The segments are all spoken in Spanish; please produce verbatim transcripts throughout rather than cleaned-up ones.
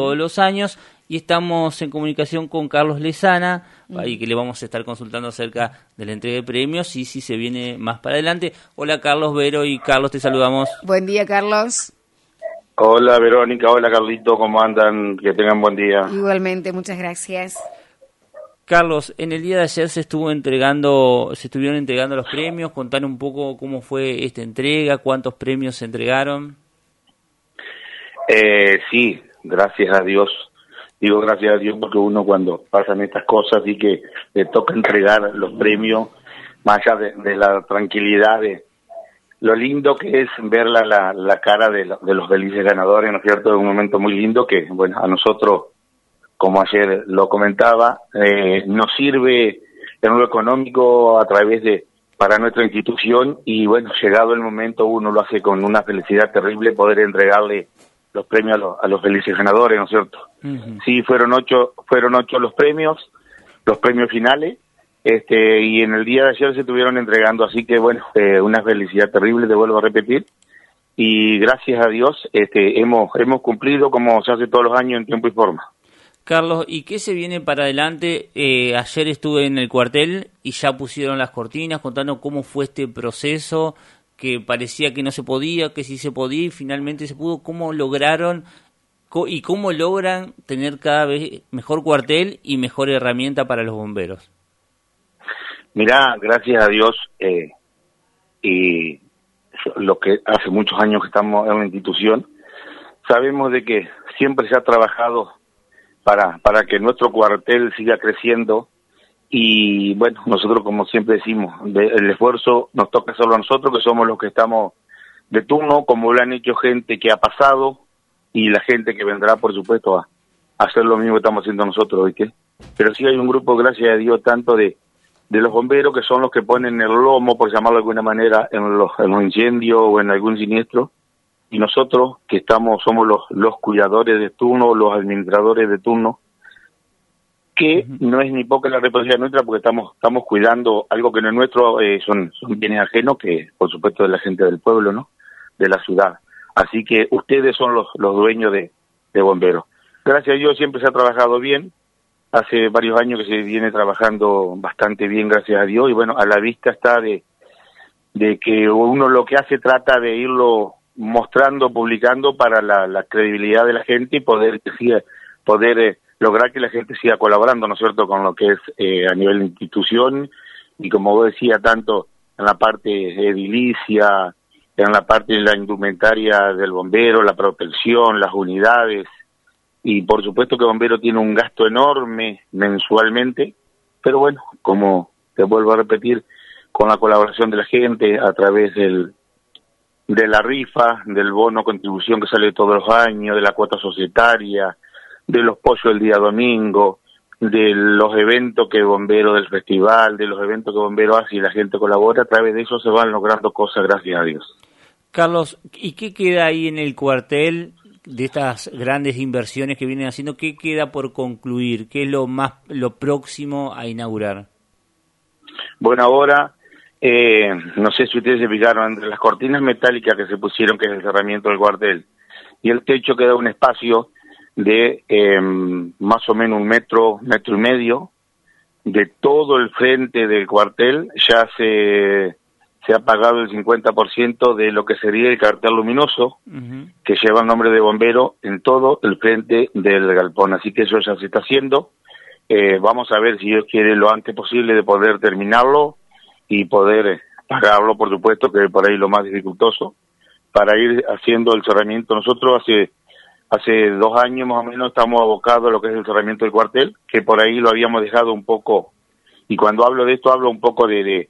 todos los años, y estamos en comunicación con Carlos Lezana, uh-huh. ahí que le vamos a estar consultando acerca de la entrega de premios y si se viene más para adelante. Hola Carlos, Vero y Carlos, te saludamos. Buen día, Carlos. Hola Verónica, hola Carlito, ¿cómo andan? Que tengan buen día. Igualmente, muchas gracias. Carlos, en el día de ayer se estuvo entregando, se estuvieron entregando los premios. Contanos un poco cómo fue esta entrega, cuántos premios se entregaron. Eh, sí, gracias a Dios. Digo gracias a Dios porque uno cuando pasan estas cosas y que le toca entregar los premios, más allá de, de la tranquilidad, de lo lindo que es ver la, la, la cara de, la, de los felices ganadores, ¿no es cierto? Es un momento muy lindo que, bueno, a nosotros, como ayer lo comentaba, eh, nos sirve en lo económico a través de, para nuestra institución y bueno, llegado el momento uno lo hace con una felicidad terrible poder entregarle los premios a los, a los felices ganadores, ¿no es cierto? Uh-huh. Sí, fueron ocho, fueron ocho los premios, los premios finales, este, y en el día de ayer se estuvieron entregando, así que bueno, eh, una felicidad terrible, te vuelvo a repetir, y gracias a Dios, este, hemos, hemos cumplido como se hace todos los años en tiempo y forma. Carlos, ¿y qué se viene para adelante? Eh, ayer estuve en el cuartel y ya pusieron las cortinas, contando cómo fue este proceso, que parecía que no se podía, que sí se podía y finalmente se pudo. ¿Cómo lograron co- y cómo logran tener cada vez mejor cuartel y mejor herramienta para los bomberos? Mirá, gracias a Dios, eh, y lo que hace muchos años que estamos en una institución, sabemos de que siempre se ha trabajado para para que nuestro cuartel siga creciendo y bueno, nosotros como siempre decimos, de, el esfuerzo nos toca solo a nosotros que somos los que estamos de turno, como lo han hecho gente que ha pasado y la gente que vendrá por supuesto a, a hacer lo mismo que estamos haciendo nosotros, ¿viste? Pero sí hay un grupo, gracias a Dios, tanto de de los bomberos que son los que ponen el lomo, por llamarlo de alguna manera, en los, en los incendios o en algún siniestro, y nosotros que estamos somos los los cuidadores de turno, los administradores de turno, que uh-huh. no es ni poca la responsabilidad nuestra porque estamos estamos cuidando algo que no es nuestro, eh, son son bienes ajenos que por supuesto de la gente del pueblo, ¿no? De la ciudad. Así que ustedes son los los dueños de, de bomberos. Gracias a Dios siempre se ha trabajado bien. Hace varios años que se viene trabajando bastante bien, gracias a Dios, y bueno, a la vista está de de que uno lo que hace trata de irlo mostrando, publicando para la, la credibilidad de la gente y poder poder eh, lograr que la gente siga colaborando, ¿no es cierto?, con lo que es eh, a nivel de institución y como vos decía, tanto en la parte edilicia, en la parte de la indumentaria del bombero, la protección, las unidades, y por supuesto que Bombero tiene un gasto enorme mensualmente, pero bueno, como te vuelvo a repetir, con la colaboración de la gente a través del de la rifa, del bono contribución que sale todos los años, de la cuota societaria, de los pollos el día domingo, de los eventos que Bombero del festival, de los eventos que Bombero hace y la gente colabora, a través de eso se van logrando cosas, gracias a Dios. Carlos, ¿y qué queda ahí en el cuartel de estas grandes inversiones que vienen haciendo? ¿Qué queda por concluir? ¿Qué es lo más lo próximo a inaugurar? Bueno, ahora Eh, no sé si ustedes se fijaron, entre las cortinas metálicas que se pusieron, que es el cerramiento del cuartel, y el techo queda un espacio de eh, más o menos un metro, metro y medio, de todo el frente del cuartel, ya se, se ha pagado el cincuenta por ciento de lo que sería el cartel luminoso, uh-huh. que lleva el nombre de bombero en todo el frente del galpón, así que eso ya se está haciendo. Eh, vamos a ver si Dios quiere lo antes posible de poder terminarlo, y poder pagarlo, por supuesto, que es por ahí lo más dificultoso, para ir haciendo el cerramiento. Nosotros hace hace dos años más o menos estamos abocados a lo que es el cerramiento del cuartel, que por ahí lo habíamos dejado un poco, y cuando hablo de esto hablo un poco de de,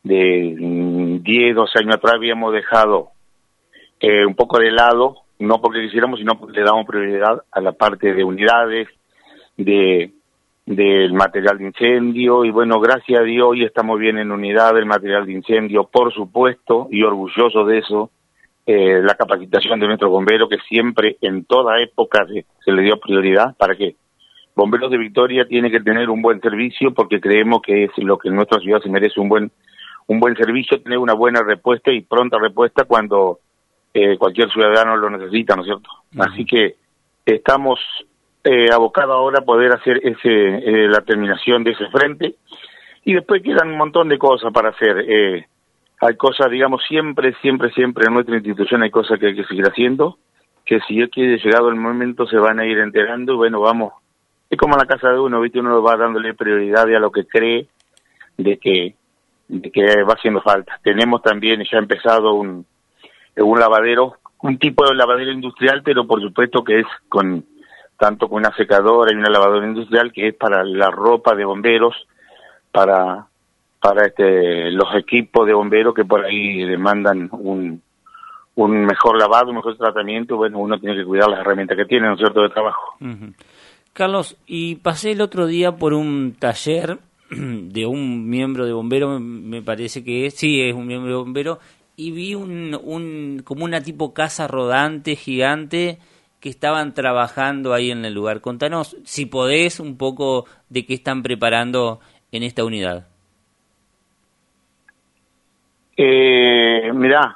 de diez, doce años atrás habíamos dejado eh, un poco de lado, no porque quisiéramos, sino porque le damos prioridad a la parte de unidades, de del material de incendio, y bueno, gracias a Dios hoy estamos bien en unidad del material de incendio, por supuesto, y orgulloso de eso, eh, la capacitación de nuestros bomberos, que siempre, en toda época, se, se le dio prioridad para que Bomberos de Victoria tiene que tener un buen servicio, porque creemos que es lo que nuestra ciudad se merece, un buen un buen servicio, tener una buena respuesta y pronta respuesta cuando eh, cualquier ciudadano lo necesita, ¿no es cierto? Uh-huh. Así que estamos eh, abocado ahora a poder hacer ese eh, la terminación de ese frente, y después quedan un montón de cosas para hacer. Eh, hay cosas, digamos, siempre, siempre, siempre en nuestra institución hay cosas que hay que seguir haciendo, que si Dios quiere, llegado el momento, se van a ir enterando, y bueno, vamos, es como en la casa de uno, ¿viste? Uno va dándole prioridad a lo que cree de que, de que va haciendo falta. Tenemos también ya empezado un, un lavadero, un tipo de lavadero industrial, pero por supuesto que es con tanto con una secadora y una lavadora industrial, que es para la ropa de bomberos, para para este los equipos de bomberos que por ahí demandan un un mejor lavado, un mejor tratamiento. Bueno, uno tiene que cuidar las herramientas que tiene, ¿no es cierto?, de trabajo. Uh-huh. Carlos, y pasé el otro día por un taller de un miembro de bombero, me parece que es, sí, es un miembro de bombero, y vi un, un como una tipo casa rodante gigante que estaban trabajando ahí en el lugar. Contanos, si podés, un poco de qué están preparando en esta unidad. Eh, mirá,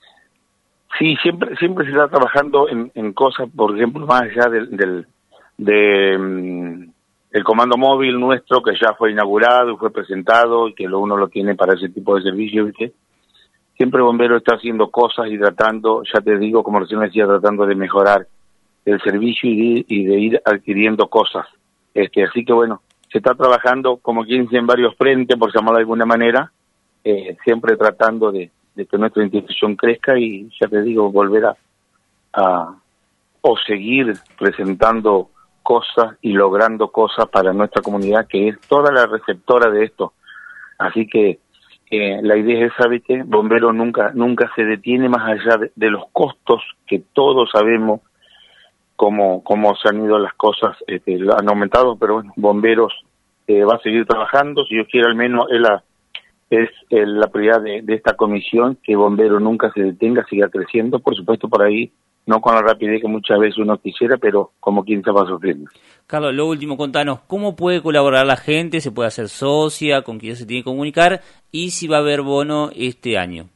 sí, siempre siempre se está trabajando en, en cosas, por ejemplo, más allá del, del de, um, el comando móvil nuestro, que ya fue inaugurado y fue presentado, y que lo, uno lo tiene para ese tipo de servicio, ¿viste? Siempre el bombero está haciendo cosas y tratando, ya te digo, como recién decía, tratando de mejorar el servicio y de, y de ir adquiriendo cosas. Este, así que bueno, se está trabajando, como quien dice, en varios frentes, por llamarlo de alguna manera, eh, siempre tratando de, de que nuestra institución crezca y, ya te digo, volver a, a o seguir presentando cosas y logrando cosas para nuestra comunidad, que es toda la receptora de esto. Así que eh, la idea es, ¿sabe qué? Bombero nunca nunca se detiene más allá de, de los costos, que todos sabemos cómo, cómo se han ido las cosas, este, han aumentado, pero bueno, Bomberos eh, va a seguir trabajando, si Dios quiere, al menos es la, es eh, la prioridad de, de esta comisión, que Bombero nunca se detenga, siga creciendo, por supuesto por ahí, no con la rapidez que muchas veces uno quisiera, pero como quien se va sufriendo. Carlos, lo último, contanos, ¿cómo puede colaborar la gente? ¿Se puede hacer socia? ¿Con quién se tiene que comunicar? ¿Y si va a haber bono este año?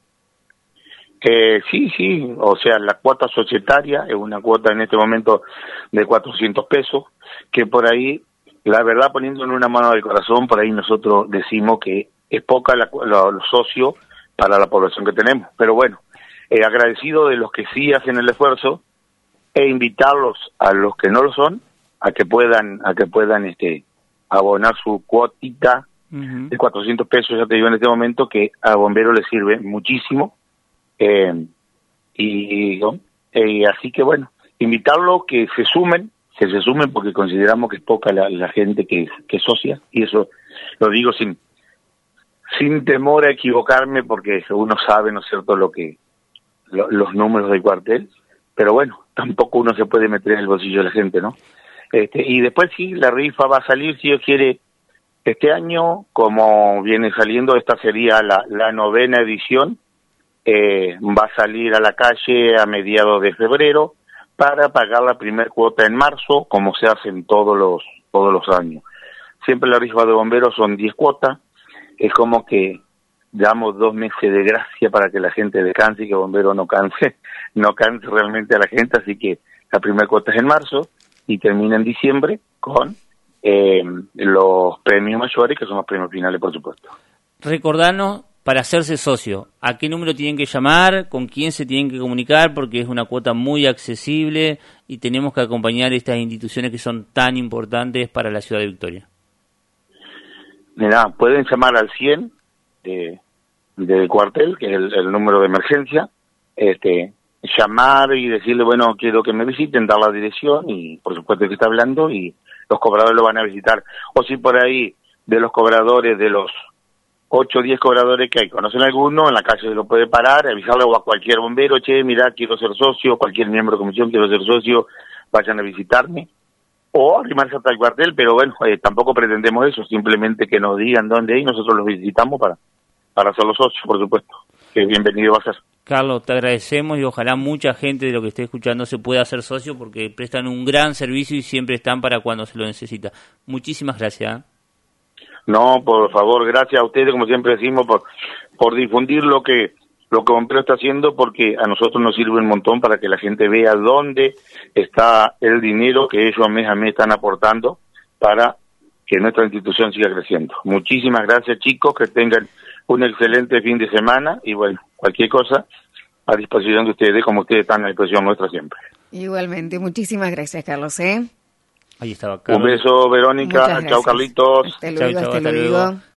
Eh, sí, sí, o sea, la cuota societaria es una cuota en este momento de cuatrocientos pesos, que por ahí, la verdad, poniendo en una mano del corazón, por ahí nosotros decimos que es poca la, la, los socios para la población que tenemos, pero bueno, eh, agradecido de los que sí hacen el esfuerzo, e invitarlos a los que no lo son, a que puedan, a que puedan este abonar su cuotita uh-huh. de cuatrocientos pesos, ya te digo en este momento, que a Bombero le sirve muchísimo. Eh, y eh, así que bueno, invitarlos que se sumen, que se sumen porque consideramos que es poca la, la gente que, que es socia, y eso lo digo sin sin temor a equivocarme, porque uno sabe, ¿no es cierto?, lo que lo, los números del cuartel, pero bueno, tampoco uno se puede meter en el bolsillo de la gente, ¿no? Este, y después sí, la rifa va a salir, si Dios quiere, este año, como viene saliendo, esta sería la, la novena edición. Eh, va a salir a la calle a mediados de febrero para pagar la primer cuota en marzo, como se hace en todos los todos los años. Siempre la rifa de bomberos son diez cuotas, es como que damos dos meses de gracia para que la gente descanse y que bombero no canse, no canse realmente a la gente, así que la primera cuota es en marzo y termina en diciembre con eh, los premios mayores, que son los premios finales, por supuesto. Recordanos, para hacerse socio, ¿a qué número tienen que llamar? ¿Con quién se tienen que comunicar? Porque es una cuota muy accesible y tenemos que acompañar estas instituciones que son tan importantes para la ciudad de Victoria. Mirá, pueden llamar al cien de, del cuartel, que es el, el número de emergencia, este, llamar y decirle, bueno, quiero que me visiten, dar la dirección y por supuesto que está hablando y los cobradores lo van a visitar. O si por ahí de los cobradores, de los ocho o diez cobradores que hay, conocen alguno, en la calle se lo puede parar, avisarle a cualquier bombero, che, mirá, quiero ser socio, cualquier miembro de comisión, quiero ser socio, vayan a visitarme, o arrimarse hasta el cuartel, pero bueno, eh, tampoco pretendemos eso, simplemente que nos digan dónde hay y nosotros los visitamos para, para ser los socios, por supuesto, que bienvenido va a ser. Carlos, te agradecemos y ojalá mucha gente de lo que esté escuchando se pueda hacer socio porque prestan un gran servicio y siempre están para cuando se lo necesita. Muchísimas gracias. No, por favor, gracias a ustedes, como siempre decimos, por por difundir lo que lo que Bombero está haciendo, porque a nosotros nos sirve un montón para que la gente vea dónde está el dinero que ellos mes a mes están aportando para que nuestra institución siga creciendo. Muchísimas gracias, chicos, que tengan un excelente fin de semana y bueno, cualquier cosa a disposición de ustedes, como ustedes están a disposición nuestra siempre. Igualmente, muchísimas gracias, Carlos, ¿eh? Ahí estaba Carlos. Un beso, Verónica. Chao, Carlitos. Hasta luego, Chau, chau, hasta hasta luego. luego.